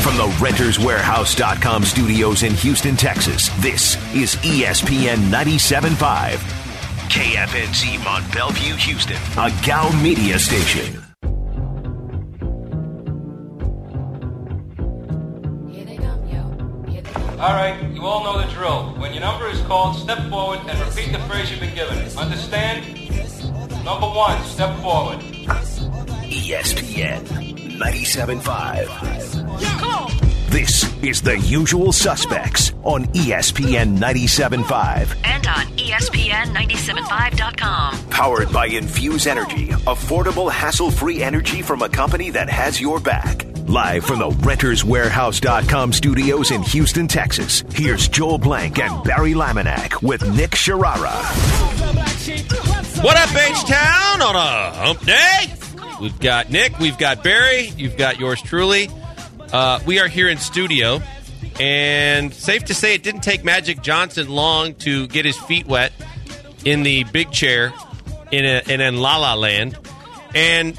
From the RentersWarehouse.com studios in Houston, Texas, this is ESPN 97.5. KFNC Mont Belvieu, Houston, a Gow Media station. All right, you all know the drill. When your number is called, step forward and repeat the phrase you've been given. Understand? Number 1, step forward. ESPN 97.5. This is The Usual Suspects on ESPN 97.5. And on ESPN975.com. Powered by Infuse Energy, affordable, hassle-free energy from a company that has your back. Live from the RentersWarehouse.com studios in Houston, Texas, here's Joel Blank and Barry Laminack with Nick Sharara. What up, H-Town, on a hump day? We've got Nick, we've got Barry, you've got yours truly. We are here in studio, and safe to say it didn't take Magic Johnson long to get his feet wet in the big chair in La La Land. And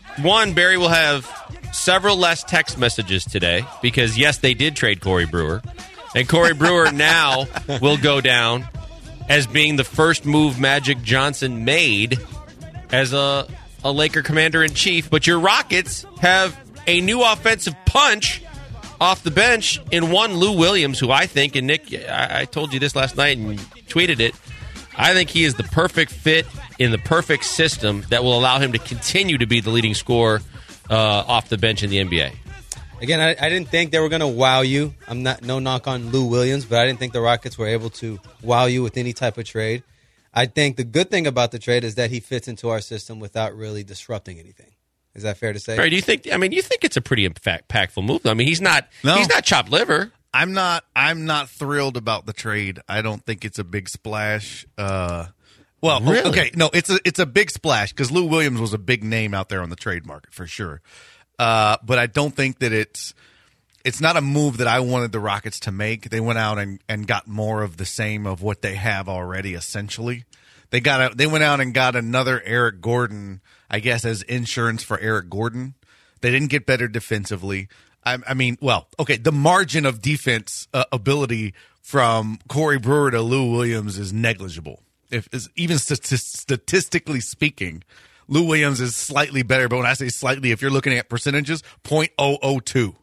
Barry will have several less text messages today because, yes, they did trade Corey Brewer. And Corey Brewer now will go down as being the first move Magic Johnson made as a Laker commander-in-chief. But your Rockets have a new offensive punch off the bench in one Lou Williams, who I think, and Nick, I told you this last night and tweeted it, I think he is the perfect fit in the perfect system that will allow him to continue to be the leading scorer off the bench in the NBA. Again, I didn't think they were going to wow you. No knock on Lou Williams, but I didn't think the Rockets were able to wow you with any type of trade. I think the good thing about the trade is that he fits into our system without really disrupting anything. Is that fair to say? Barry, do you think? I mean, you think it's a pretty impactful move? I mean, he's not chopped liver. I'm not thrilled about the trade. I don't think it's a big splash. Well, really? Okay, no, it's a big splash because Lou Williams was a big name out there on the trade market for sure. But I don't think that it's not a move that I wanted the Rockets to make. They went out and got more of the same of what they have already. Essentially, they went out and got another Eric Gordon, I guess, as insurance for Eric Gordon. They didn't get better defensively. I mean, well, okay, the margin of defense ability from Corey Brewer to Lou Williams is negligible. Even statistically speaking, Lou Williams is slightly better. But when I say slightly, if you're looking at percentages, 0.002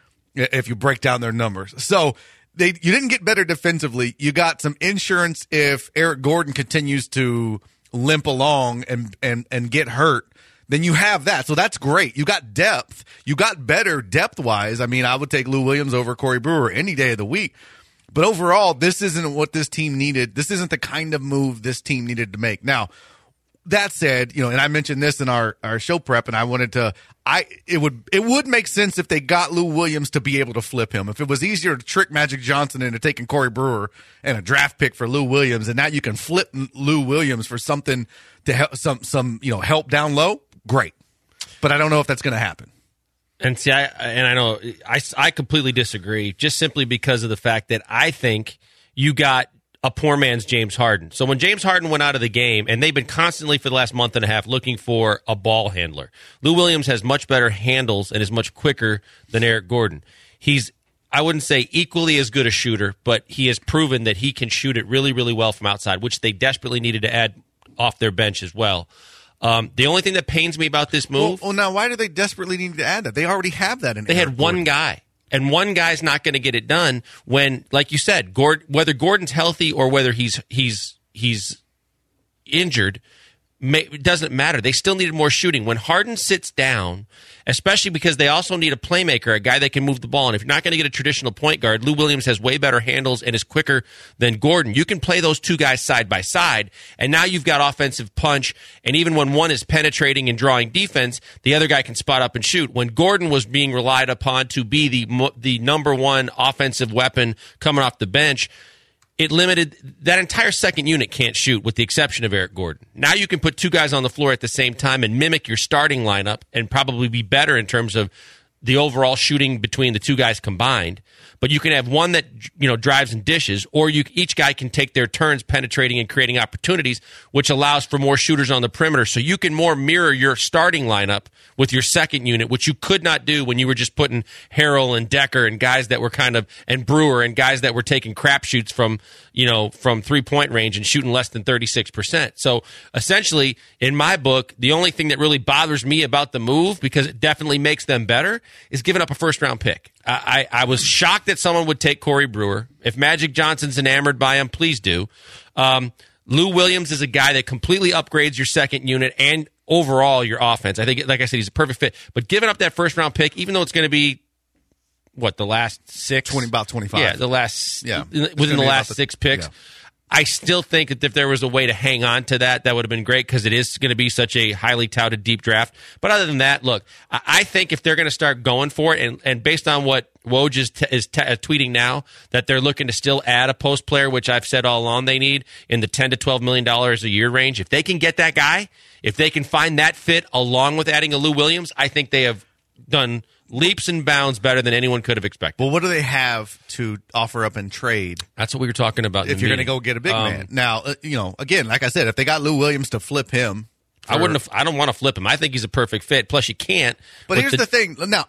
if you break down their numbers. So you didn't get better defensively. You got some insurance if Eric Gordon continues to limp along and get hurt. Then you have that. So that's great. You got depth. You got better depth-wise. I mean, I would take Lou Williams over Corey Brewer any day of the week. But overall, this isn't what this team needed. This isn't the kind of move this team needed to make. Now, that said, and I mentioned this in our show prep, and I wanted to it would make sense if they got Lou Williams to be able to flip him. If it was easier to trick Magic Johnson into taking Corey Brewer and a draft pick for Lou Williams, and now you can flip Lou Williams for something to help help down low, great. But I don't know if that's going to happen. And see, I completely disagree, just simply because of the fact that I think you got a poor man's James Harden. So when James Harden went out of the game, and they've been constantly for the last month and a half looking for a ball handler, Lou Williams has much better handles and is much quicker than Eric Gordon. He's, I wouldn't say equally as good a shooter, but he has proven that he can shoot it really, really well from outside, which they desperately needed to add off their bench as well. The only thing that pains me about this move... Well, now, why do they desperately need to add that? They already have that in They had one guy, and one guy's not going to get it done when, like you said, whether Gordon's healthy or whether he's injured, it doesn't matter. They still needed more shooting. When Harden sits down, especially because they also need a playmaker, a guy that can move the ball, and if you're not going to get a traditional point guard, Lou Williams has way better handles and is quicker than Gordon. You can play those two guys side by side, and now you've got offensive punch, and even when one is penetrating and drawing defense, the other guy can spot up and shoot. When Gordon was being relied upon to be the number one offensive weapon coming off the bench, it limited that entire second unit can't shoot with the exception of Eric Gordon. Now you can put two guys on the floor at the same time and mimic your starting lineup and probably be better in terms of the overall shooting between the two guys combined. But you can have one that, drives and dishes, or each guy can take their turns penetrating and creating opportunities, which allows for more shooters on the perimeter. So you can more mirror your starting lineup with your second unit, which you could not do when you were just putting Harrell and Decker and guys that were and Brewer and guys that were taking crapshoots from 3-point range and shooting less than 36%. So essentially, in my book, the only thing that really bothers me about the move, because it definitely makes them better, is giving up a first-round pick. I was shocked that someone would take Corey Brewer. If Magic Johnson's enamored by him, please do. Lou Williams is a guy that completely upgrades your second unit and overall your offense. I think, like I said, he's a perfect fit. But giving up that first-round pick, even though it's going to be, the last 6? About 25. Yeah, within the last 6 picks. Yeah. I still think that if there was a way to hang on to that would have been great, because it is going to be such a highly touted deep draft. But other than that, look, I think if they're going to start going for it, and based on what Woj is tweeting now, that they're looking to still add a post player, which I've said all along they need, in the $10 to $12 million a year range. If they can get that guy, if they can find that fit along with adding a Lou Williams, I think they have done leaps and bounds better than anyone could have expected. Well, what do they have to offer up in trade? That's what we were talking about. If you're going to go get a big man. Now, again, like I said, if they got Lou Williams to flip him. I don't want to flip him. I think he's a perfect fit. Plus, you can't. But here's the thing. Now,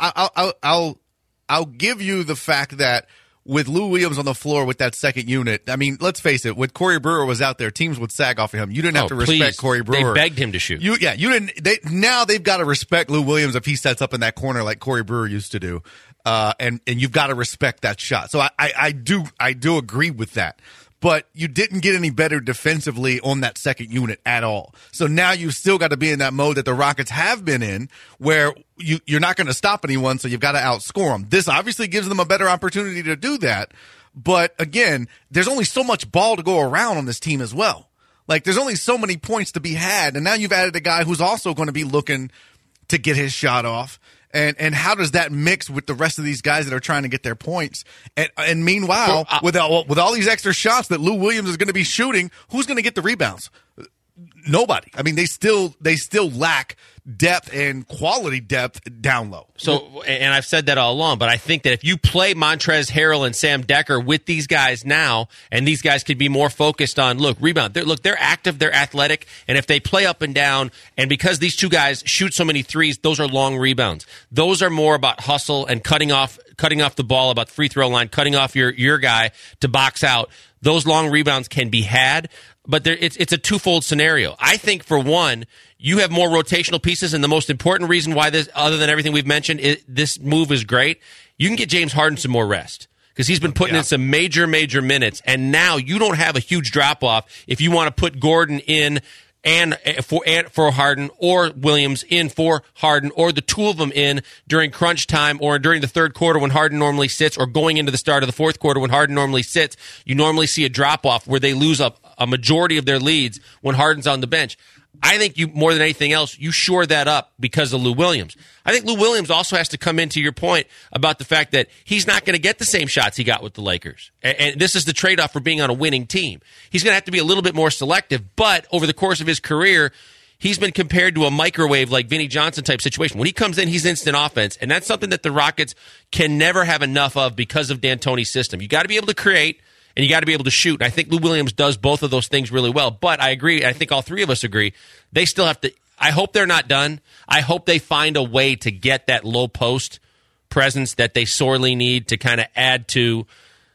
I'll give you the fact that with Lou Williams on the floor with that second unit, I mean, let's face it, when Corey Brewer was out there, teams would sag off of him. You didn't have to respect Corey Brewer. They begged him to shoot. You didn't. Now they've got to respect Lou Williams if he sets up in that corner like Corey Brewer used to do, and you've got to respect that shot. So I do agree with that. But you didn't get any better defensively on that second unit at all. So now you've still got to be in that mode that the Rockets have been in, where you're not going to stop anyone, so you've got to outscore them. This obviously gives them a better opportunity to do that. But again, there's only so much ball to go around on this team as well. Like, there's only so many points to be had. And now you've added a guy who's also going to be looking to get his shot off. And how does that mix with the rest of these guys that are trying to get their points? And meanwhile, with all these extra shots that Lou Williams is going to be shooting, who's going to get the rebounds? Nobody. I mean, they still lack depth and quality depth down low. So, and I've said that all along, but I think that if you play Montrezl Harrell and Sam Decker with these guys now, and these guys could be more focused on, rebound. They're active, they're athletic, and if they play up and down, and because these two guys shoot so many threes, those are long rebounds. Those are more about hustle and cutting off the ball, about the free throw line, cutting off your guy to box out. Those long rebounds can be had, but it's a twofold scenario. I think, for one, you have more rotational pieces, and the most important reason why this, other than everything we've mentioned, this move is great. You can get James Harden some more rest, because he's been putting in some major minutes, and now you don't have a huge drop-off if you want to put Gordon in and for Harden, or Williams in for Harden, or the two of them in during crunch time, or during the third quarter when Harden normally sits, or going into the start of the fourth quarter when Harden normally sits. You normally see a drop-off where they lose a majority of their leads when Harden's on the bench. I think you, more than anything else, you shore that up because of Lou Williams. I think Lou Williams also has to come into your point about the fact that he's not going to get the same shots he got with the Lakers. And this is the trade-off for being on a winning team. He's going to have to be a little bit more selective, but over the course of his career, he's been compared to a microwave like Vinnie Johnson type situation. When he comes in, he's instant offense, and that's something that the Rockets can never have enough of because of D'Antoni's system. You got to be able to create, and you got to be able to shoot. And I think Lou Williams does both of those things really well. But I agree, I think all three of us agree, they still have to – I hope they're not done. I hope they find a way to get that low post presence that they sorely need to kind of add to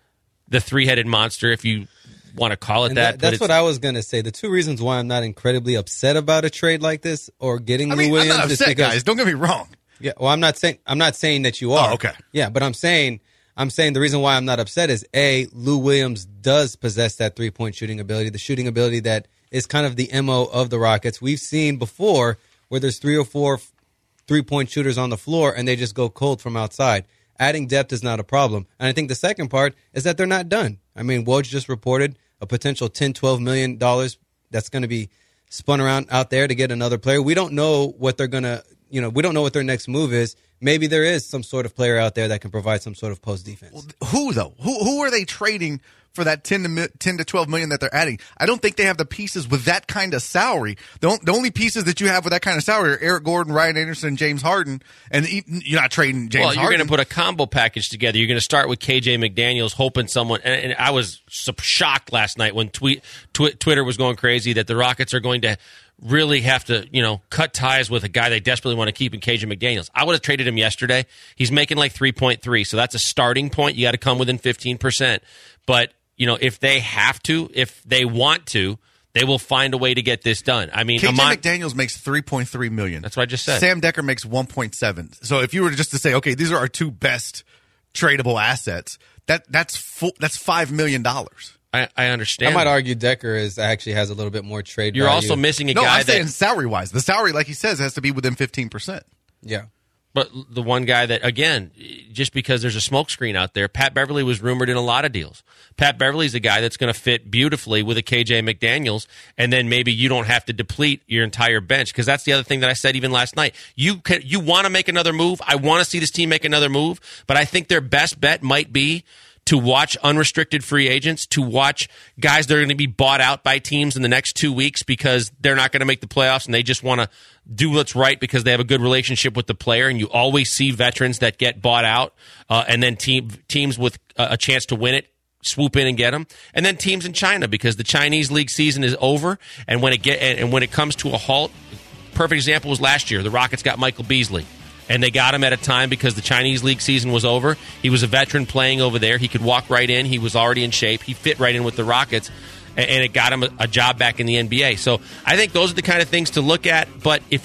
the three-headed monster, if you want to call it that. That's what I was going to say. The two reasons why I'm not incredibly upset about a trade like this or getting Lou Williams I'm not upset, is because – guys. Don't get me wrong. Yeah, well, I'm not saying that you are. Oh, okay. Yeah, but I'm saying the reason why I'm not upset is, A, Lou Williams does possess that three-point shooting ability, the shooting ability that is kind of the MO of the Rockets. We've seen before where there's 3 or 4 three-point shooters on the floor and they just go cold from outside. Adding depth is not a problem. And I think the second part is that they're not done. I mean, Woj just reported a potential $10, $12 million that's going to be spun around out there to get another player. We don't know what they're going to we don't know what their next move is. Maybe there is some sort of player out there that can provide some sort of post defense. Well, who though? Who are they trading for that 10 to 12 million that they're adding? I don't think they have the pieces with that kind of salary. The only pieces that you have with that kind of salary are Eric Gordon, Ryan Anderson, James Harden, and you're not trading James Harden. Well, you're going to put a combo package together. You're going to start with KJ McDaniels, hoping someone. And I was shocked last night when Twitter was going crazy that the Rockets are going to really have to, cut ties with a guy they desperately want to keep in KJ McDaniels. I would have traded him yesterday. He's making like 3.3, so that's a starting point. You got to come within 15%. But, if they have to, if they want to, they will find a way to get this done. I mean, KJ McDaniels makes $3.3 million. That's what I just said. Sam Decker makes 1.7. So if you were just to say, okay, these are our two best tradable assets, that's $5 million. I understand. I might argue Decker actually has a little bit more trade You're value. also missing a No, guy I'm saying salary-wise. The salary, like he says, has to be within 15%. Yeah. But the one guy that, again, just because there's a smokescreen out there, Pat Beverly was rumored in a lot of deals. Pat Beverly's a guy that's going to fit beautifully with a KJ McDaniels, and then maybe you don't have to deplete your entire bench, because that's the other thing that I said even last night. You want to make another move. I want to see this team make another move, but I think their best bet might be to watch unrestricted free agents, to watch guys that are going to be bought out by teams in the next 2 weeks because they're not going to make the playoffs and they just want to do what's right because they have a good relationship with the player. And you always see veterans that get bought out and then teams with a chance to win it swoop in and get them. And then teams in China, because the Chinese league season is over, and when it comes to a halt, perfect example was last year. The Rockets got Michael Beasley. And they got him at a time because the Chinese league season was over. He was a veteran playing over there. He could walk right in. He was already in shape. He fit right in with the Rockets, and it got him a job back in the NBA. So I think those are the kind of things to look at. But if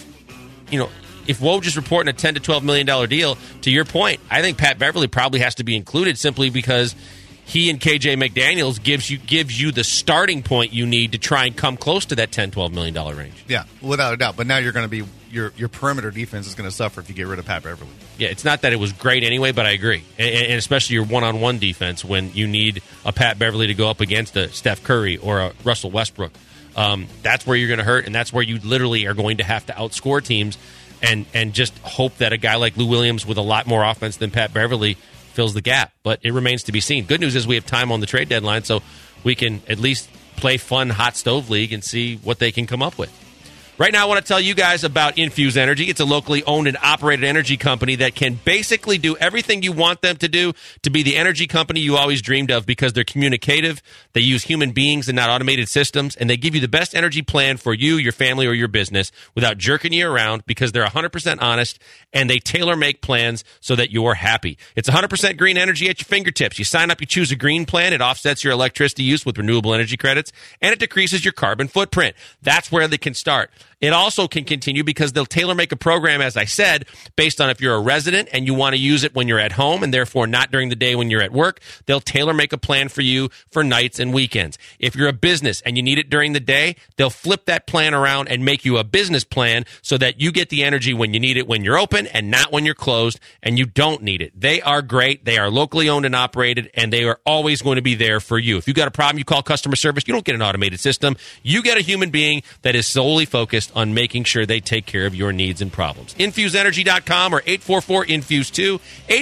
Woj is reporting a $10 to $12 million deal, to your point, I think Pat Beverly probably has to be included simply because he and KJ McDaniels gives you the starting point you need to try and come close to that $10, $12 million range. Yeah, without a doubt. But now you're going to be your perimeter defense is going to suffer if you get rid of Pat Beverly. Yeah, it's not that it was great anyway, but I agree. And especially your one-on-one defense when you need a Pat Beverly to go up against a Steph Curry or a Russell Westbrook. That's where you're going to hurt, and that's where you literally are going to have to outscore teams and just hope that a guy like Lou Williams with a lot more offense than Pat Beverly fills the gap. But it remains to be seen. Good news is we have time on the trade deadline, so we can at least play fun hot stove league and see what they can come up with. Right now, I want to tell you guys about Infuse Energy. It's a locally owned and operated energy company that can basically do everything you want them to do to be the energy company you always dreamed of, because they're communicative, they use human beings and not automated systems, and they give you the best energy plan for you, your family, or your business without jerking you around, because they're 100% honest, and they tailor-make plans so that you're happy. It's 100% green energy at your fingertips. You sign up, you choose a green plan, it offsets your electricity use with renewable energy credits, and it decreases your carbon footprint. That's where they can start. It also can continue because they'll tailor-make a program, as I said, based on if you're a resident and you want to use it when you're at home and therefore not during the day when you're at work. They'll tailor-make a plan for you for nights and weekends. If you're a business and you need it during the day, they'll flip that plan around and make you a business plan so that you get the energy when you need it when you're open and not when you're closed and you don't need it. They are great. They are locally owned and operated, and they are always going to be there for you. If you got a problem, you call customer service. You don't get an automated system. You get a human being that is solely focused on making sure they take care of your needs and problems. InfuseEnergy.com or 844-INFUSE2,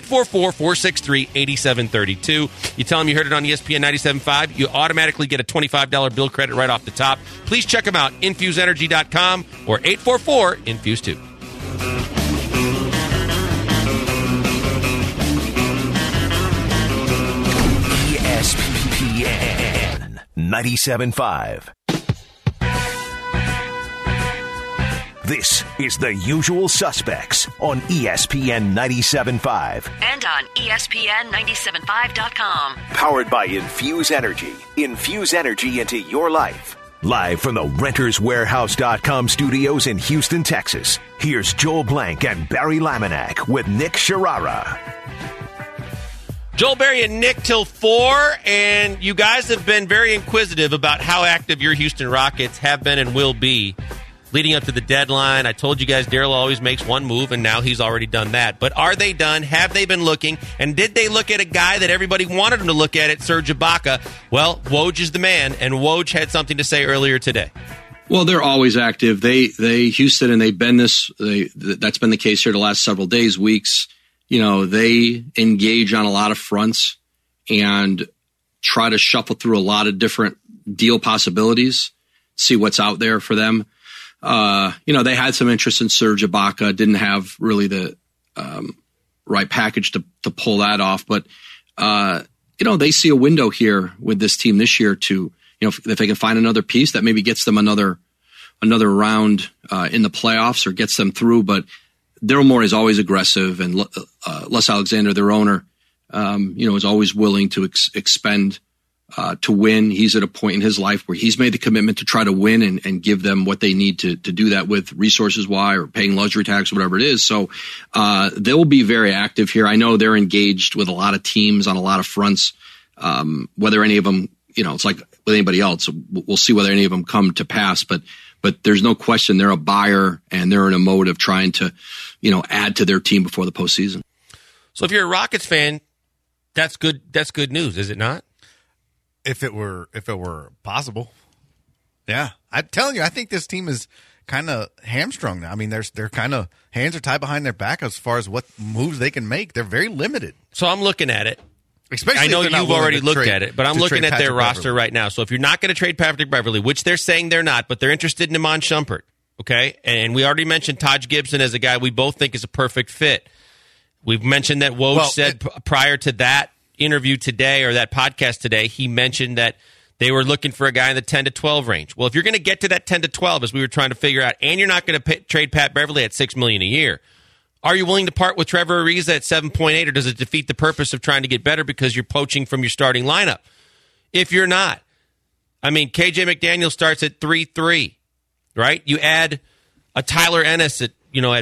844-463-8732. You tell them you heard it on ESPN 97.5. You automatically get a $25 bill credit right off the top. Please check them out, InfuseEnergy.com or 844-INFUSE2. ESPN 97.5. This is The Usual Suspects on ESPN 97.5. And on ESPN975.com. Powered by Infuse Energy. Infuse energy into your life. Live from the RentersWarehouse.com studios in Houston, Texas. Here's Joel Blank and Barry Laminack with Nick Sharara. Joel, Barry, and Nick till 4, and you guys have been very inquisitive about how active your Houston Rockets have been and will be leading up to the deadline. I told you guys Daryl always makes one move, and now he's already done that. But are they done? Have they been looking? And did they look at a guy that everybody wanted them to look at, Serge Ibaka? Well, Woj is the man, and Woj had something to say earlier today. Well, they're always active. They Houston, and they've been that's been the case here the last several days, weeks. They engage on a lot of fronts and try to shuffle through a lot of different deal possibilities, see what's out there for them. They had some interest in Serge Ibaka, didn't have really the right package to pull that off. But, they see a window here with this team this year to, if they can find another piece that maybe gets them another round in the playoffs or gets them through. But Daryl Morey is always aggressive, and Les Alexander, their owner, is always willing to expend to win. He's at a point in his life where he's made the commitment to try to win and give them what they need to do that with, resources-wise or paying luxury tax, whatever it is. So they'll be very active here. I know they're engaged with a lot of teams on a lot of fronts. Whether any of them, it's like with anybody else, we'll see whether any of them come to pass. But there's no question they're a buyer, and they're in a mode of trying to, add to their team before the postseason. So if you're a Rockets fan, that's good. That's good news, is it not? If it were possible, yeah. I'm telling you, I think this team is kind of hamstrung now. I mean, they're kind of hands are tied behind their back as far as what moves they can make. They're very limited. So I'm looking at it. Especially, I know if they're you've not already willing to looked trade- at it, but I'm to looking trade at their Patrick roster Beverley. right now. So if you're not going to trade Patrick Beverley, which they're saying they're not, but they're interested in Iman Shumpert, okay? And we already mentioned Taj Gibson as a guy we both think is a perfect fit. We've mentioned that Woj said prior to that interview today, or that podcast today, he mentioned that they were looking for a guy in the 10 to 12 range. Well, if you're going to get to that 10 to 12, as we were trying to figure out, and you're not going to trade Pat Beverley at $6 million a year, are you willing to part with Trevor Ariza at 7.8, or does it defeat the purpose of trying to get better because you're poaching from your starting lineup? If you're not, I mean, KJ McDaniel starts at 3.3, right? You add a Tyler Ennis at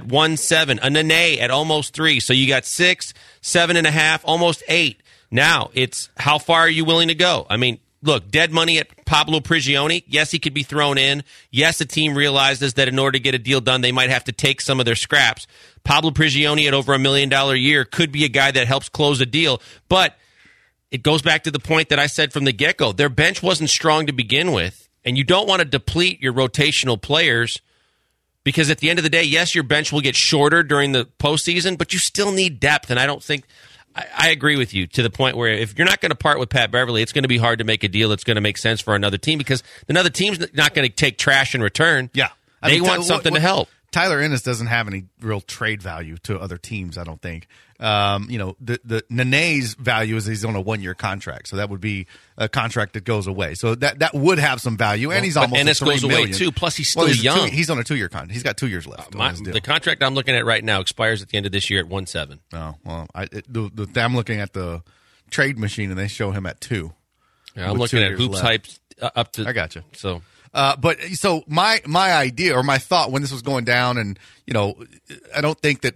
1.7, a Nene at almost 3, so you got 6, 7.5, almost 8. Now it's how far are you willing to go? I mean, look, dead money at Pablo Prigioni. Yes, he could be thrown in. Yes, the team realizes that in order to get a deal done, they might have to take some of their scraps. Pablo Prigioni at over $1 million a year could be a guy that helps close a deal. But it goes back to the point that I said from the get-go. Their bench wasn't strong to begin with, and you don't want to deplete your rotational players because at the end of the day, yes, your bench will get shorter during the postseason, but you still need depth, and I don't think – I agree with you to the point where if you're not going to part with Pat Beverley, it's going to be hard to make a deal that's going to make sense for another team because another team's not going to take trash in return. Yeah. They want something to help. Tyler Ennis doesn't have any real trade value to other teams, I don't think. The Nene's value is he's on a 1-year contract, so that would be a contract that goes away. So that would have some value, and he's almost Ennis $3 goes million. away too. Plus, he's still young. He's on a 2-year contract. He's got 2 years left. On his deal. The contract I'm looking at right now expires at the end of this year at 1.7. Oh well, I'm looking at the trade machine, and they show him at 2. Yeah, I'm looking at Hoops Hype up to. I got you. So. But so my idea or my thought when this was going down, and I don't think that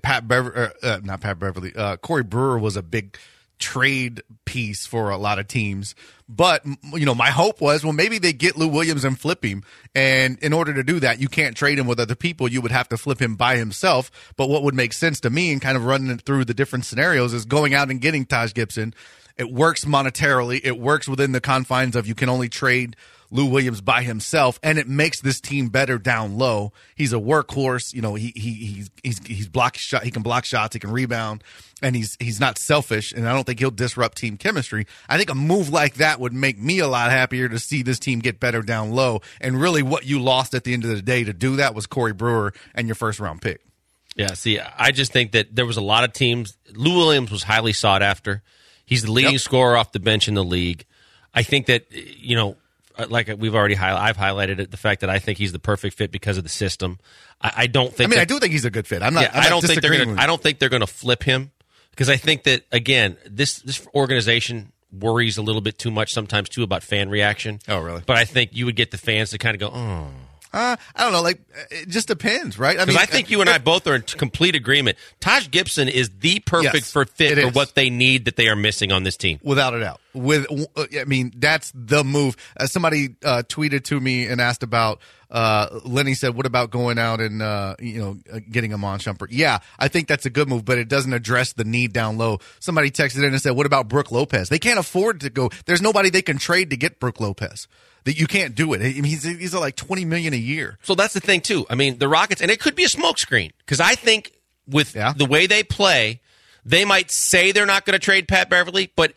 Corey Brewer was a big trade piece for a lot of teams. But my hope was, well, maybe they get Lou Williams and flip him, and in order to do that, you can't trade him with other people. You would have to flip him by himself. But what would make sense to me, and kind of running it through the different scenarios, is going out and getting Taj Gibson. It works monetarily. It works within the confines of you can only trade Lou Williams by himself, and it makes this team better down low. He's a workhorse. He's block shot. He can block shots. He can rebound, and he's not selfish. And I don't think he'll disrupt team chemistry. I think a move like that would make me a lot happier to see this team get better down low. And really, what you lost at the end of the day to do that was Corey Brewer and your first round pick. Yeah. See, I just think that there was a lot of teams. Lou Williams was highly sought after. He's the leading scorer off the bench in the league. I think that like we've already I've highlighted it, the fact that I think he's the perfect fit because of the system. I don't think. I do think he's a good fit. I don't think they're going to flip him because I think that again, this organization worries a little bit too much sometimes too about fan reaction. Oh, really? But I think you would get the fans to kind of go, oh. I don't know. Like, it just depends, right? I think you and I both are in complete agreement. Taj Gibson is the perfect fit for what they need that they are missing on this team. Without a doubt. that's the move. Somebody tweeted to me and asked about. Lenny said, "What about going out and getting Iman Shumpert?" Yeah, I think that's a good move, but it doesn't address the need down low. Somebody texted in and said, "What about Brook Lopez?" They can't afford to go. There's nobody they can trade to get Brook Lopez. That you can't do it. I mean, he's like $20 million a year. So that's the thing too. I mean, the Rockets, and it could be a smokescreen because I think with the way they play, they might say they're not going to trade Pat Beverly, but.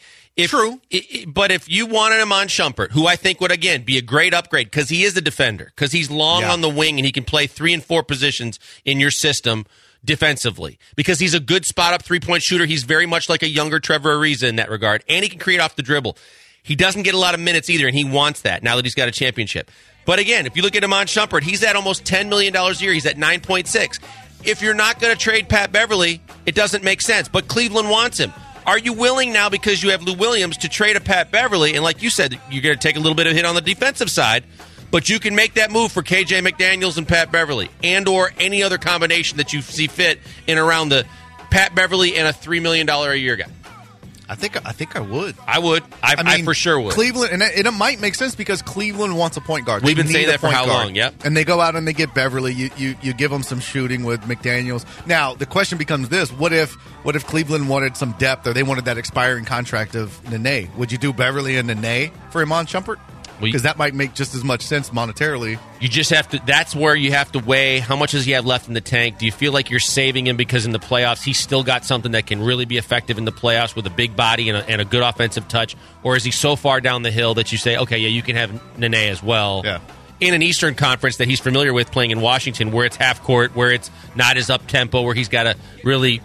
But if you wanted Iman Shumpert, who I think would, again, be a great upgrade because he is a defender, because he's long on the wing and he can play 3 and 4 positions in your system defensively, because he's a good spot-up three-point shooter. He's very much like a younger Trevor Ariza in that regard, and he can create off the dribble. He doesn't get a lot of minutes either, and he wants that now that he's got a championship. But again, if you look at Iman Shumpert, he's at almost $10 million a year. He's at 9.6. If you're not going to trade Pat Beverly, it doesn't make sense, but Cleveland wants him. Are you willing now, because you have Lou Williams, to trade a Pat Beverly? And like you said, you're going to take a little bit of a hit on the defensive side, but you can make that move for KJ McDaniels and Pat Beverly, and or any other combination that you see fit in around the Pat Beverly and a $3 million a year guy. I think I would. I would. I for sure would. Cleveland, and it might make sense because Cleveland wants a point guard. We've been saying that for how long? Yep. And they go out and they get Beverly. You give them some shooting with McDaniels. Now the question becomes this: What if Cleveland wanted some depth, or they wanted that expiring contract of Nene? Would you do Beverly and Nene for Iman Shumpert? Because that might make just as much sense monetarily. You just have to. That's where you have to weigh how much does he have left in the tank. Do you feel like you're saving him because in the playoffs he's still got something that can really be effective in the playoffs with a big body and a good offensive touch, or is he so far down the hill that you say, okay, yeah, you can have Nene as well? Yeah. In an Eastern Conference that he's familiar with playing in Washington, where it's half court, where it's not as up tempo, where he's got to really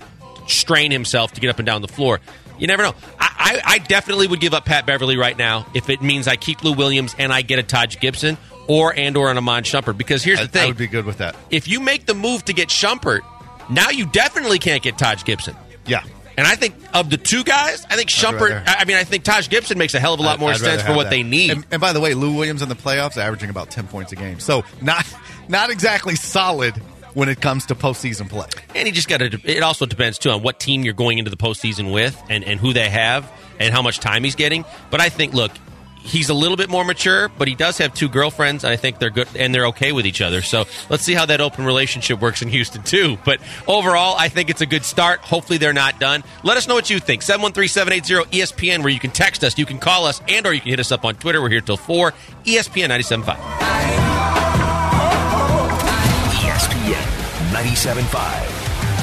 strain himself to get up and down the floor. You never know. I definitely would give up Pat Beverly right now if it means I keep Lou Williams and I get a Taj Gibson or an Iman Shumpert. Because here's the thing. I would be good with that. If you make the move to get Shumpert, now you definitely can't get Taj Gibson. Yeah. And I think of the two guys, I think Shumpert, I think Taj Gibson makes a hell of a lot more sense for what they need. And by the way, Lou Williams in the playoffs averaging about 10 points a game. So not exactly solid when it comes to postseason play. And he just got to. It also depends, too, on what team you're going into the postseason with and who they have and how much time he's getting. But I think, look, he's a little bit more mature, but he does have 2 girlfriends, and I think they're good and they're okay with each other. So let's see how that open relationship works in Houston, too. But overall, I think it's a good start. Hopefully they're not done. Let us know what you think. 713-780-ESPN, where you can text us, you can call us, and or you can hit us up on Twitter. We're here till 4. ESPN 97.5. 97.5.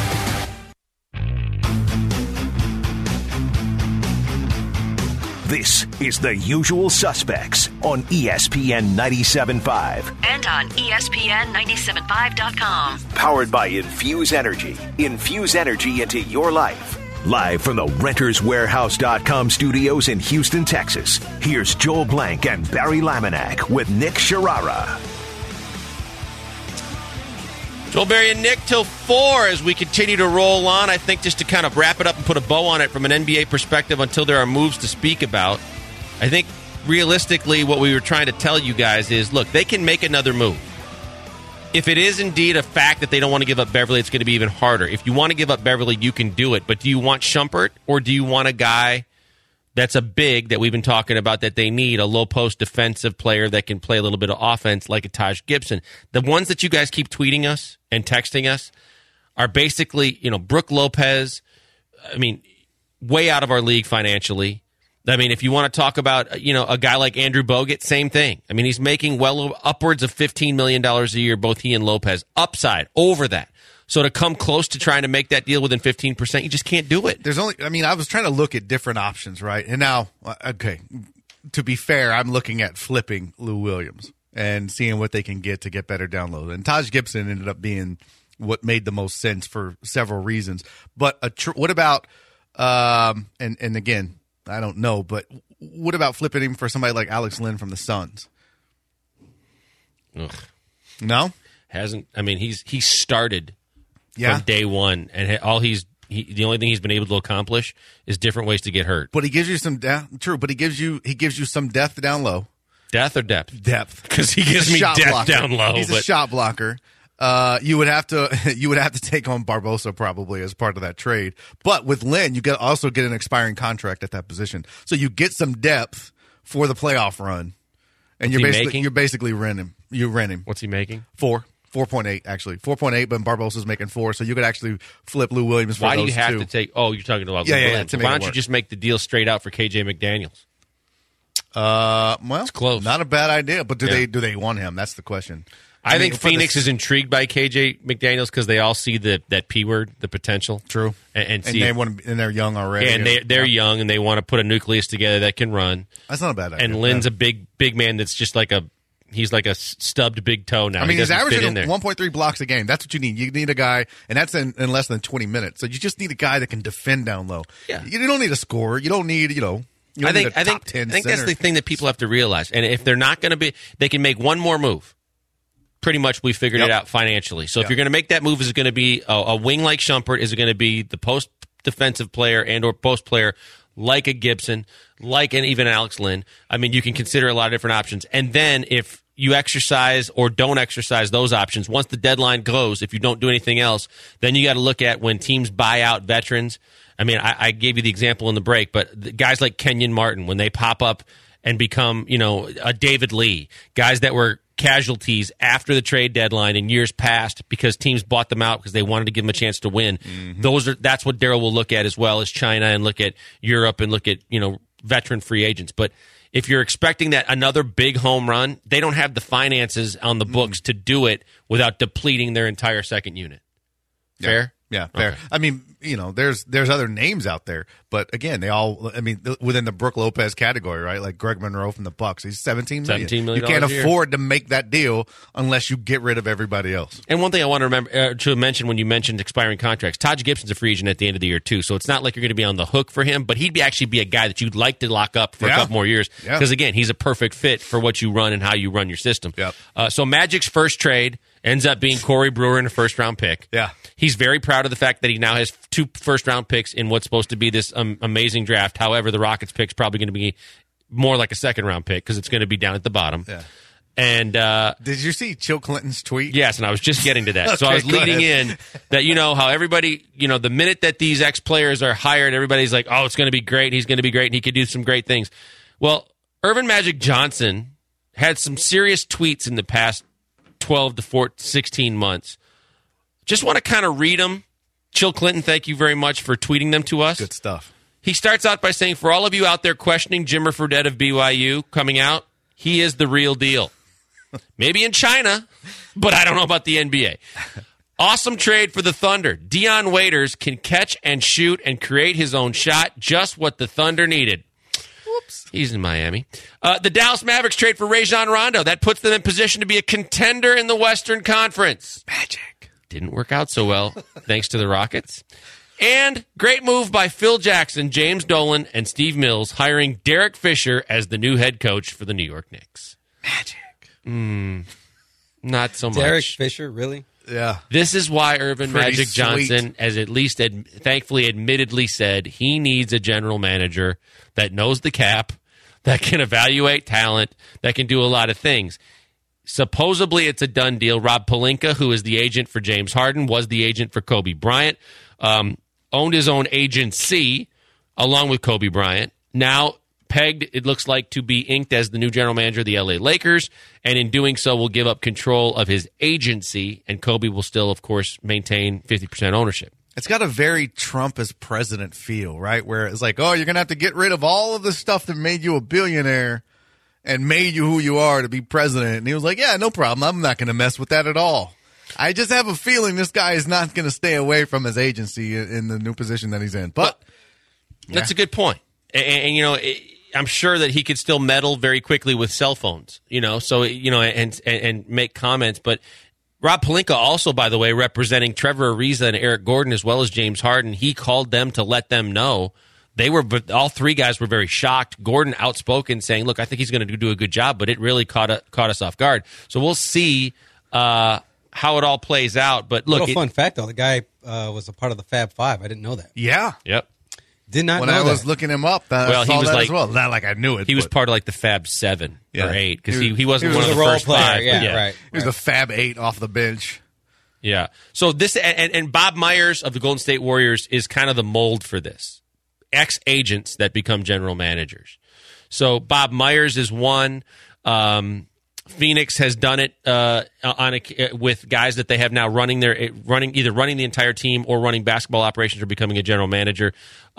This is The Usual Suspects on ESPN 97.5. And on ESPN975.com. Powered by Infuse Energy. Infuse energy into your life. Live from the RentersWarehouse.com studios in Houston, Texas. Here's Joel Blank and Barry Laminack with Nick Sharara. Joel, Barry, and Nick till 4 as we continue to roll on. I think just to kind of wrap it up and put a bow on it from an NBA perspective until there are moves to speak about. I think realistically what we were trying to tell you guys is, look, they can make another move. If it is indeed a fact that they don't want to give up Beverly, it's going to be even harder. If you want to give up Beverly, you can do it. But do you want Shumpert, or do you want a guy that's a big that we've been talking about that they need, a low-post defensive player that can play a little bit of offense like a Taj Gibson? The ones that you guys keep tweeting us and texting us are basically, Brook Lopez, way out of our league financially. If you want to talk about, a guy like Andrew Bogut, same thing. He's making upwards of $15 million a year, both he and Lopez. Upside, over that. So to come close to trying to make that deal within 15%, you just can't do it. I was trying to look at different options, right? And now, okay, to be fair, I'm looking at flipping Lou Williams and seeing what they can get to get better down low. And Taj Gibson ended up being what made the most sense for several reasons. But what about, and again, I don't know, but what about flipping him for somebody like Alex Len from the Suns? Ugh. No? He started from day one, and the only thing he's been able to accomplish is different ways to get hurt. But he gives you some depth. True, but he gives you some depth down low. Death or depth? Depth, because he gives me depth down low. He's a shot blocker. You would have to take on Barbosa probably as part of that trade. But with Lynn, you also get an expiring contract at that position, so you get some depth for the playoff run. And you're basically rent him. You rent him. What's he making? 4.8 actually. 4.8, but Barbosa's making 4, so you could actually flip Lou Williams for Why those do you have two. to take? Oh, you're talking about yeah. So why don't you just make the deal straight out for KJ McDaniels? Well, it's close. Not a bad idea, but do they want him? That's the question. I think Phoenix is intrigued by KJ McDaniels because they all see that P word, the potential. True, and they're young already, and they're young, and they want to put a nucleus together that can run. That's not a bad idea. And Lynn's a big man that's just like he's like a stubbed big toe now. I mean, he's averaging 1.3 blocks a game. That's what you need. You need a guy, and that's in less than 20 minutes. So you just need a guy that can defend down low. Yeah. You don't need a scorer. You don't need I think that's the thing that people have to realize. And if they're not going to be, they can make one more move. Pretty much we figured it out financially. So if you're going to make that move, is it going to be a wing like Shumpert? Is it going to be the post defensive player and or post player like a Gibson, like even Alex Lynn? I mean, you can consider a lot of different options. And then if you exercise or don't exercise those options, once the deadline goes, if you don't do anything else, then you got to look at when teams buy out veterans. I mean, I gave you the example in the break, but guys like Kenyon Martin, when they pop up and become, a David Lee, guys that were casualties after the trade deadline in years past because teams bought them out because they wanted to give them a chance to win. Mm-hmm. That's what Daryl will look at as well as China and look at Europe and look at, veteran free agents. But if you're expecting that another big home run, they don't have the finances on the books to do it without depleting their entire second unit. Fair? Yeah, fair. Okay. I mean, there's other names out there, but again, within the Brook Lopez category, right? Like Greg Monroe from the Bucks, he's $17 million. You can't afford to make that deal unless you get rid of everybody else. And one thing I want to mention when you mentioned expiring contracts, Taj Gibson's a free agent at the end of the year too, so it's not like you're going to be on the hook for him, but he'd actually be a guy that you'd like to lock up for a couple more years because again, he's a perfect fit for what you run and how you run your system. Yep. So Magic's first trade ends up being Corey Brewer in a first-round pick. Yeah. He's very proud of the fact that he now has 2 first-round picks in what's supposed to be this amazing draft. However, the Rockets' pick's probably going to be more like a second-round pick because it's going to be down at the bottom. Yeah. And did you see Chill Clinton's tweet? Yes, and I was just getting to that. So I was leading in that, how everybody, the minute that these ex-players are hired, everybody's like, oh, it's going to be great. He's going to be great, and he could do some great things. Well, Earvin Magic Johnson had some serious tweets in the past 12 to 16 months. Just want to kind of read them. Chill Clinton, thank you very much for tweeting them to us. Good stuff. He starts out by saying, for all of you out there questioning Jimmer Fredette of BYU coming out, he is the real deal. Maybe in China, but I don't know about the NBA. Awesome trade for the Thunder. Dion Waiters can catch and shoot and create his own shot, just what the Thunder needed. Whoops. He's in Miami. The Dallas Mavericks trade for Rajon Rondo. That puts them in position to be a contender in the Western Conference. Magic. Didn't work out so well, thanks to the Rockets. And great move by Phil Jackson, James Dolan, and Steve Mills, hiring Derek Fisher as the new head coach for the New York Knicks. Magic. Not so much. Derek Fisher, really? Yeah. This is why Earvin Magic Johnson, as at least thankfully admittedly said, he needs a general manager that knows the cap, that can evaluate talent, that can do a lot of things. Supposedly it's a done deal. Rob Pelinka, who is the agent for James Harden, was the agent for Kobe Bryant, owned his own agency along with Kobe Bryant. Now pegged, it looks like, to be inked as the new general manager of the LA Lakers, and in doing so will give up control of his agency, and Kobe will still, of course, maintain 50% ownership. It's got a very Trump as president feel, right? Where it's like, oh, you're going to have to get rid of all of the stuff that made you a billionaire and made you who you are to be president. And he was like, yeah, no problem. I'm not going to mess with that at all. I just have a feeling this guy is not going to stay away from his agency in the new position that he's in. But that's a good point. And I'm sure that he could still meddle very quickly with cell phones, and make comments. But Rob Pelinka also, by the way, representing Trevor Ariza and Eric Gordon as well as James Harden, he called them to let them know. All three guys were very shocked. Gordon outspoken, saying, look, I think he's going to do a good job, but it really caught us off guard. So we'll see how it all plays out. But look, fun fact, though, the guy was a part of the Fab Five. I didn't know that. Yeah. Yep. Did not when know I that. was looking him up, I saw that as well. Not like I knew it. He was part of like the Fab 7 or 8 because he wasn't one of the role first player, 5. Yeah, right. He was the Fab 8 off the bench. Yeah. So this and Bob Myers of the Golden State Warriors is kind of the mold for this. Ex-agents that become general managers. So Bob Myers is one. Phoenix has done it with guys that they have now running the entire team or running basketball operations or becoming a general manager.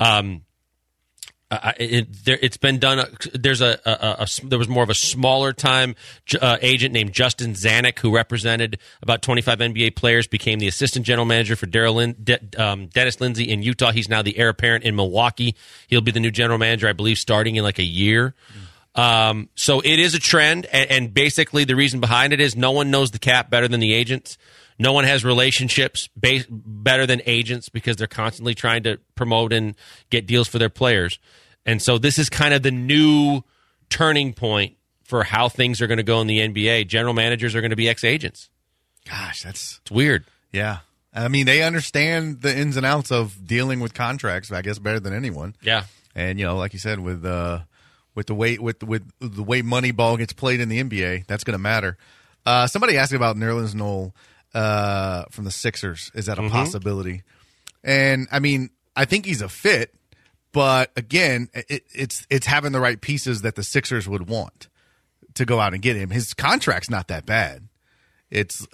It's been done. There was more of a smaller time agent named Justin Zanuck who represented about 25 NBA players, became the assistant general manager for Dennis Lindsey in Utah. He's now the heir apparent in Milwaukee. He'll be the new general manager, I believe, starting in like a year. So it is a trend, and basically the reason behind it is no one knows the cap better than the agents. No one has relationships better than agents because they're constantly trying to promote and get deals for their players. And so this is kind of the new turning point for how things are going to go in the NBA. General managers are going to be ex-agents. Gosh, it's weird. Yeah. I mean, they understand the ins and outs of dealing with contracts, I guess, better than anyone. Yeah. And, like you said, with the way Moneyball gets played in the NBA, that's going to matter. Somebody asked about Nerlens Noel from the Sixers. Is that a possibility? And I mean, I think he's a fit, but again, it's having the right pieces that the Sixers would want to go out and get him. His contract's not that bad. It's he's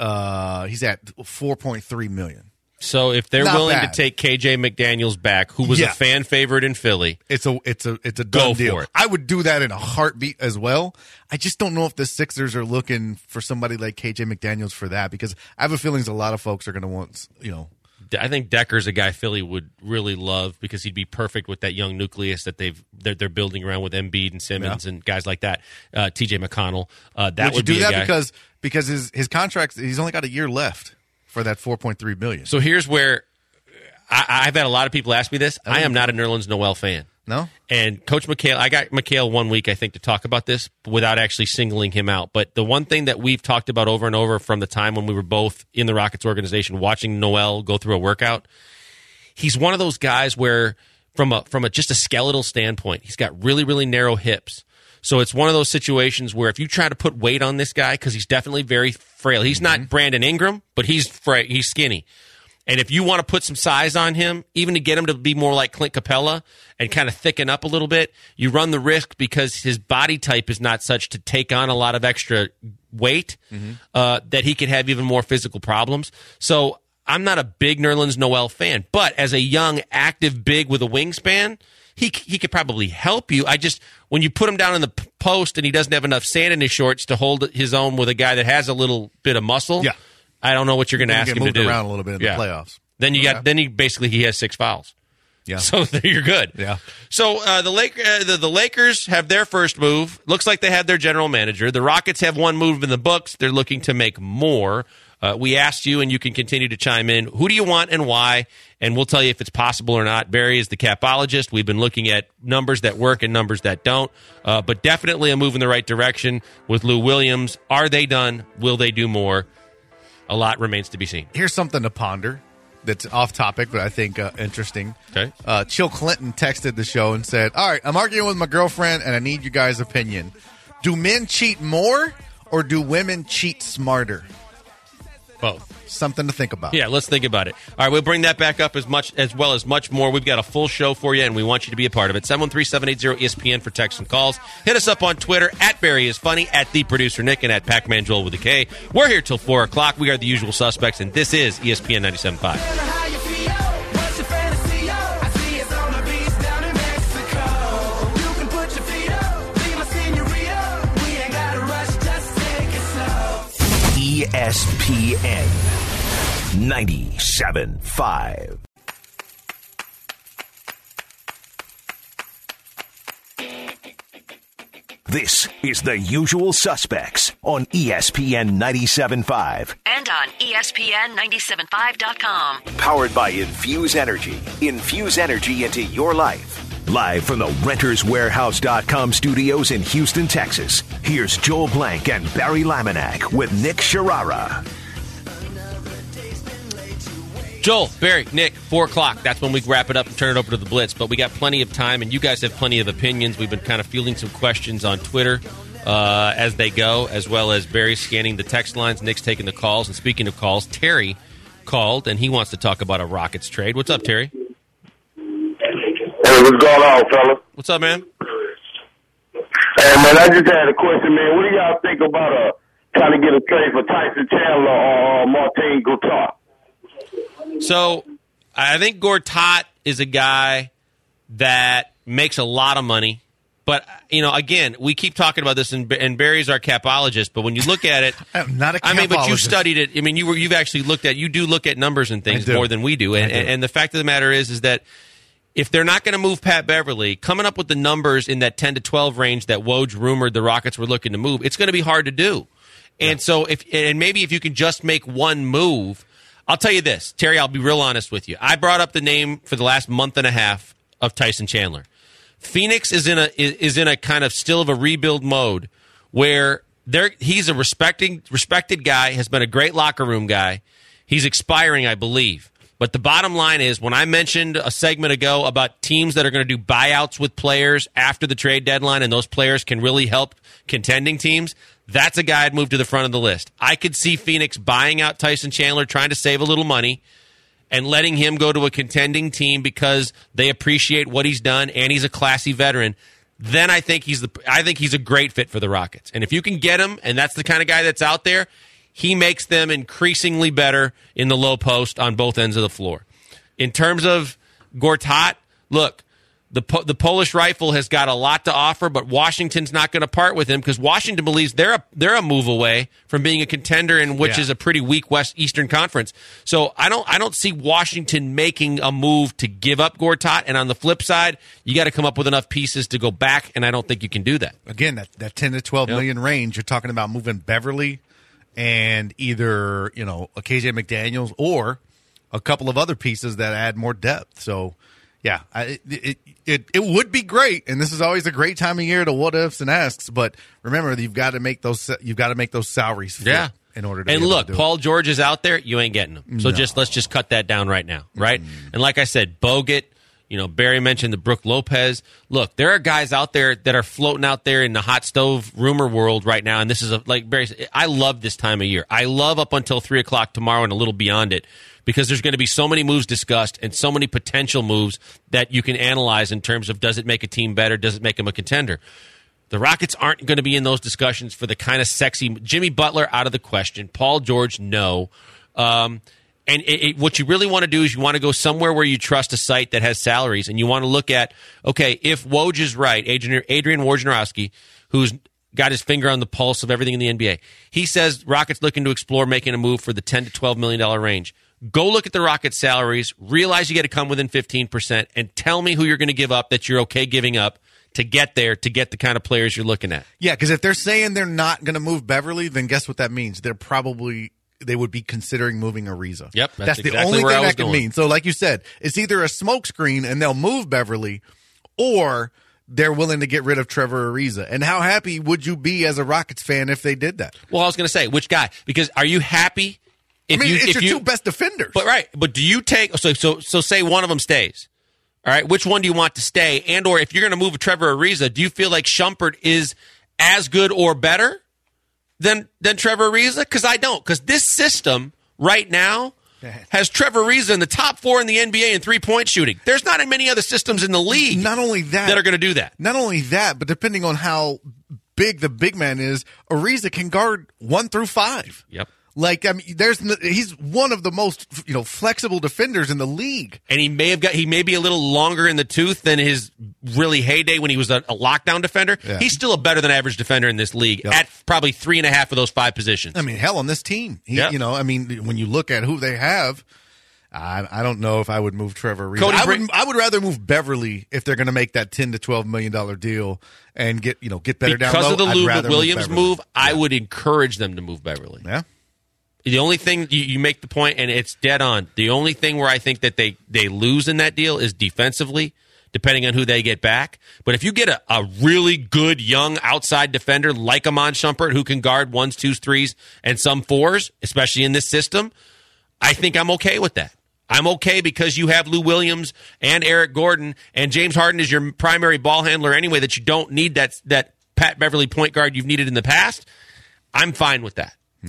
at $4.3 million. So if they're willing to take KJ McDaniels back, who was a fan favorite in Philly, it's a done deal. I would do that in a heartbeat as well. I just don't know if the Sixers are looking for somebody like KJ McDaniels for that, because I have a feeling a lot of folks are going to want, I think Decker's a guy Philly would really love because he'd be perfect with that young nucleus that they're building around with Embiid and Simmons and guys like that. TJ McConnell. Would do that because his contract, he's only got a year left for that $4.3 billion. So here's where I've had a lot of people ask me this. I am not a Nerlens Noel fan. No? And Coach McHale, I got McHale 1 week, I think, to talk about this without actually singling him out. But the one thing that we've talked about over and over from the time when we were both in the Rockets organization watching Noel go through a workout, he's one of those guys where from a just a skeletal standpoint, he's got really, really narrow hips. So it's one of those situations where if you try to put weight on this guy, because he's definitely very frail. He's not Brandon Ingram, but he's skinny. And if you want to put some size on him, even to get him to be more like Clint Capella and kind of thicken up a little bit, you run the risk because his body type is not such to take on a lot of extra weight that he could have even more physical problems. So I'm not a big Nerlens Noel fan, but as a young, active big with a wingspan, he could probably help you. When you put him down in the post and he doesn't have enough sand in his shorts to hold his own with a guy that has a little bit of muscle, I don't know what you're going to ask him to do. Around a little bit in the playoffs. Then he has 6 fouls. Yeah. So you're good. Yeah. So the Lakers have their first move. Looks like they had their general manager. The Rockets have one move in the books. They're looking to make more. We asked you, and you can continue to chime in. Who do you want and why? And we'll tell you if it's possible or not. Barry is the capologist. We've been looking at numbers that work and numbers that don't. But definitely a move in the right direction with Lou Williams. Are they done? Will they do more? A lot remains to be seen. Here's something to ponder that's off topic, but I think interesting. Okay. Chill Clinton texted the show and said, all right, I'm arguing with my girlfriend, and I need you guys' opinion. Do men cheat more, or do women cheat smarter? Both. Something to think about. Yeah, let's think about it. All right, we'll bring that back up as well as much more. We've got a full show for you, and we want you to be a part of it. 713-780-ESPN for texts and calls. Hit us up on Twitter, @BarryIsFunny, @TheProducerNick, and @PacManJoel with a K. We're here till 4 o'clock. We are the usual suspects, and this is ESPN 97.5. ESPN 97.5. This is The Usual Suspects on ESPN 97.5. And on ESPN975.com. Powered by Infuse Energy. Infuse energy into your life. Live from the RentersWarehouse.com studios in Houston, Texas. Here's Joel Blank and Barry Laminack with Nick Sharara. Joel, Barry, Nick, 4 o'clock. That's when we wrap it up and turn it over to the Blitz. But we got plenty of time, and you guys have plenty of opinions. We've been kind of fielding some questions on Twitter as they go, as well as Barry scanning the text lines. Nick's taking the calls. And speaking of calls, Terry called, and he wants to talk about a Rockets trade. What's up, Terry? Hey, what's going on, fella? What's up, man? Hey, man, I just had a question, man. What do y'all think about trying to get a trade for Tyson Chandler or Martin Gortat? So I think Gortat is a guy that makes a lot of money. But, again, we keep talking about this, and Barry's our capologist, but when you look at it... I'm not a capologist. but you studied it. You've actually looked at... You do look at numbers and things more than we do. And the fact of the matter is that if they're not going to move Pat Beverly, coming up with the numbers in that 10 to 12 range that Woj rumored the Rockets were looking to move, it's going to be hard to do. And so maybe if you can just make one move... I'll tell you this, Terry, I'll be real honest with you. I brought up the name for the last month and a half of Tyson Chandler. Phoenix is in a kind of still of a rebuild mode where he's a respected guy, has been a great locker room guy. He's expiring, I believe. But the bottom line is, when I mentioned a segment ago about teams that are going to do buyouts with players after the trade deadline, and those players can really help contending teams, that's a guy I'd move to the front of the list. I could see Phoenix buying out Tyson Chandler, trying to save a little money, and letting him go to a contending team because they appreciate what he's done and he's a classy veteran. Then I think he's a great fit for the Rockets. And if you can get him, and that's the kind of guy that's out there, he makes them increasingly better in the low post on both ends of the floor. In terms of Gortat, look, the Polish Rifle has got a lot to offer, but Washington's not going to part with him because Washington believes they're a move away from being a contender in which is a pretty weak Eastern Conference. So I don't see Washington making a move to give up Gortat. And on the flip side, you got to come up with enough pieces to go back, and I don't think you can do that. Again, that 10 to 12 million range, you're talking about moving Beverly and either a KJ McDaniels or a couple of other pieces that add more depth. So. Yeah, it would be great, and this is always a great time of year to what ifs and asks. But remember, you've got to make those salaries fit in order to. And be able look, to do Paul George is out there. You ain't getting him. So let's just cut that down right now, right? And like I said, Bogut. Barry mentioned the Brook Lopez. Look, there are guys out there that are floating out there in the hot stove rumor world right now, and this is like Barry said, I love this time of year. I love up until 3:00 tomorrow and a little beyond it. Because there's going to be so many moves discussed and so many potential moves that you can analyze in terms of does it make a team better, does it make them a contender. The Rockets aren't going to be in those discussions for the kind of sexy Jimmy Butler out of the question. Paul George, no. And what you really want to do is you want to go somewhere where you trust a site that has salaries, and you want to look at, okay, if Woj is right, Adrian Wojnarowski, who's got his finger on the pulse of everything in the NBA, he says Rockets looking to explore making a move for the $10 to $12 million range. Go look at the Rockets' salaries, realize you got to come within 15%, and tell me who you're going to give up that you're okay giving up to get there, to get the kind of players you're looking at. Yeah, because if they're saying they're not going to move Beverly, then guess what that means? They would be considering moving Ariza. Yep, that's exactly the only where thing I was that can going. mean. So like you said, it's either a smokescreen and they'll move Beverly, or they're willing to get rid of Trevor Ariza. And how happy would you be as a Rockets fan if they did that? Well, I was going to say, which guy? Because are you happy? It's your two best defenders. But do you take so say one of them stays? All right, which one do you want to stay? And or if you're going to move Trevor Ariza, do you feel like Shumpert is as good or better than Trevor Ariza? Because I don't. Because this system right now has Trevor Ariza in the top 4 in the NBA in 3-point shooting. There's not many other systems in the league. Not only that are going to do that. Not only that, but depending on how big the big man is, Ariza can guard 1 through 5. Yep. Like, I mean, he's one of the most flexible defenders in the league, and he may be a little longer in the tooth than his really heyday when he was a lockdown defender. Yeah. He's still a better than average defender in this league at probably 3.5 of those 5 positions. I mean, hell, on this team, when you look at who they have, I don't know if I would move Trevor Ariza. I would rather move Beverly if they're going to make that $10 to $12 million deal and get better down low. Because of the Lou Williams move, Yeah. I would encourage them to move Beverly. Yeah. The only thing you make the point, and it's dead on. The only thing where I think that they lose in that deal is defensively, depending on who they get back. But if you get a really good young outside defender like Iman Shumpert who can guard 1s, 2s, 3s, and some 4s, especially in this system, I think I'm okay with that. I'm okay because you have Lou Williams and Eric Gordon, and James Harden is your primary ball handler anyway, that you don't need that Pat Beverly point guard you've needed in the past. I'm fine with that. Yeah.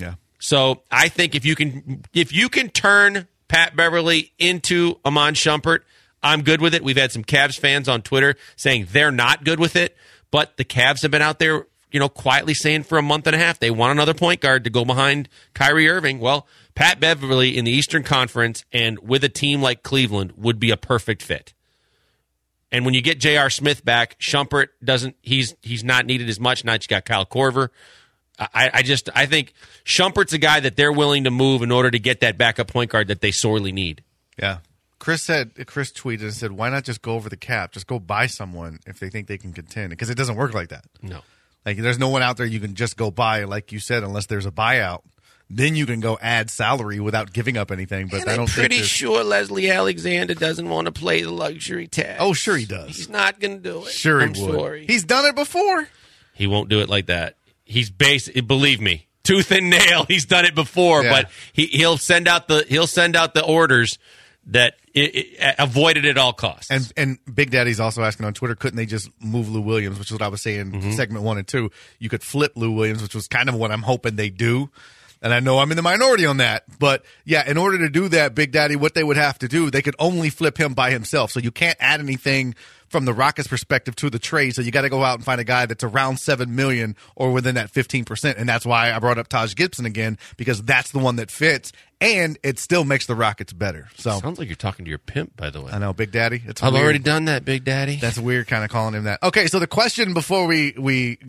So I think if you can turn Pat Beverly into Iman Shumpert, I'm good with it. We've had some Cavs fans on Twitter saying they're not good with it, but the Cavs have been out there, quietly saying for a month and a half they want another point guard to go behind Kyrie Irving. Well, Pat Beverly in the Eastern Conference and with a team like Cleveland would be a perfect fit. And when you get J.R. Smith back, Shumpert he's not needed as much. Now you got Kyle Korver. I think Shumpert's a guy that they're willing to move in order to get that backup point guard that they sorely need. Yeah. Chris tweeted and said, why not just go over the cap? Just go buy someone if they think they can contend. Because it doesn't work like that. No. Like, there's no one out there you can just go buy, like you said, unless there's a buyout. Then you can go add salary without giving up anything. But I'm pretty sure Leslie Alexander doesn't want to play the luxury tax. Oh, sure he does. He's not going to do it. Sure he would. Sorry. He's done it before. He won't do it like that. He's believe me, tooth and nail. He's done it before, but he'll send out the orders that avoid it at all costs. And Big Daddy's also asking on Twitter, couldn't they just move Lou Williams, which is what I was saying segment 1 and 2. You could flip Lou Williams, which was kind of what I'm hoping they do. And I know I'm in the minority on that. But, yeah, in order to do that, Big Daddy, what they would have to do, they could only flip him by himself. So you can't add anything from the Rockets' perspective to the trade. So you got to go out and find a guy that's around $7 million or within that 15%. And that's why I brought up Taj Gibson again, because that's the one that fits. And it still makes the Rockets better. So sounds like you're talking to your pimp, by the way. I know, Big Daddy. I've already done that, Big Daddy. That's weird, kind of calling him that. Okay, so the question before we went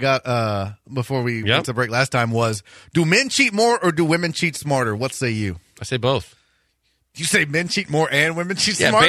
to break last time was: do men cheat more or do women cheat smarter? What say you? I say both. You say men cheat more and women cheat smarter?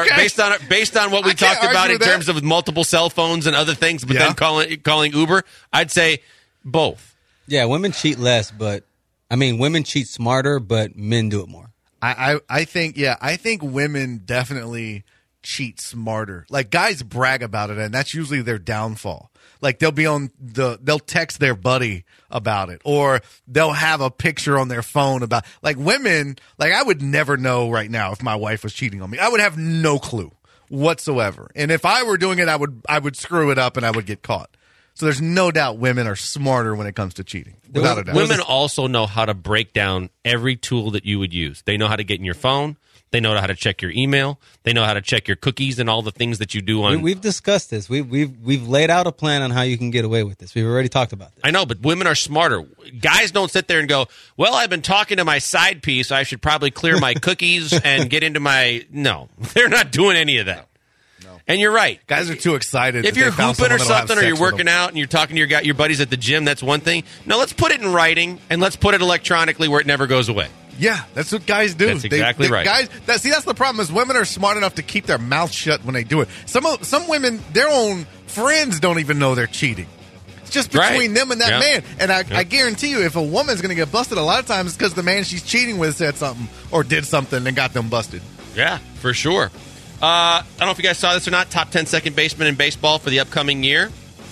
Based on what we talked about in terms of multiple cell phones and other things, but then calling Uber, I'd say both. Yeah, women cheat less, but women cheat smarter, but men do it more. I think women definitely cheat smarter. Like, guys brag about it, and that's usually their downfall. Like, they'll text their buddy about it, or they'll have a picture on their phone about, like, women, like, I would never know right now if my wife was cheating on me. I would have no clue whatsoever. And if I were doing it, I would screw it up and I would get caught. So there's no doubt women are smarter when it comes to cheating. Without a doubt. Women also know how to break down every tool that you would use. They know how to get in your phone. They know how to check your email. They know how to check your cookies and all the things that you do on. We've discussed this. We've laid out a plan on how you can get away with this. We've already talked about this. I know, but women are smarter. Guys don't sit there and go, well, I've been talking to my side piece. I should probably clear my cookies and get into my. No, they're not doing any of that. And you're right. Guys are too excited. If you're hooping or something, or you're working out and you're talking to your buddies at the gym, that's one thing. No, let's put it in writing and let's put it electronically where it never goes away. Yeah, that's what guys do. That's exactly right. Guys, that's the problem is women are smart enough to keep their mouth shut when they do it. Some women, their own friends don't even know they're cheating. It's just between them and that man. And I guarantee you, if a woman's going to get busted, a lot of times it's because the man she's cheating with said something or did something and got them busted. Yeah, for sure. I don't know if you guys saw this or not. Top 10 second baseman in baseball for the upcoming year.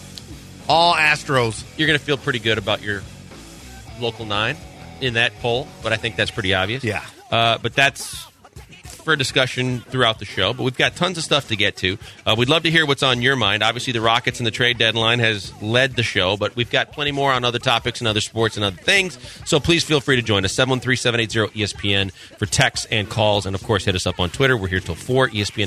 All Astros. You're going to feel pretty good about your local 9 in that poll, but I think that's pretty obvious. Yeah. But that's for discussion throughout the show. But we've got tons of stuff to get to. We'd love to hear what's on your mind. Obviously, the Rockets and the trade deadline has led the show, but we've got plenty more on other topics and other sports and other things. So please feel free to join us, 713-780-ESPN for texts and calls. And, of course, hit us up on Twitter. We're here till 4, ESPN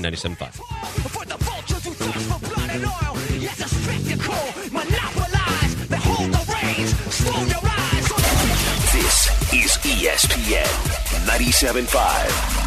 97.5. This is ESPN 97.5.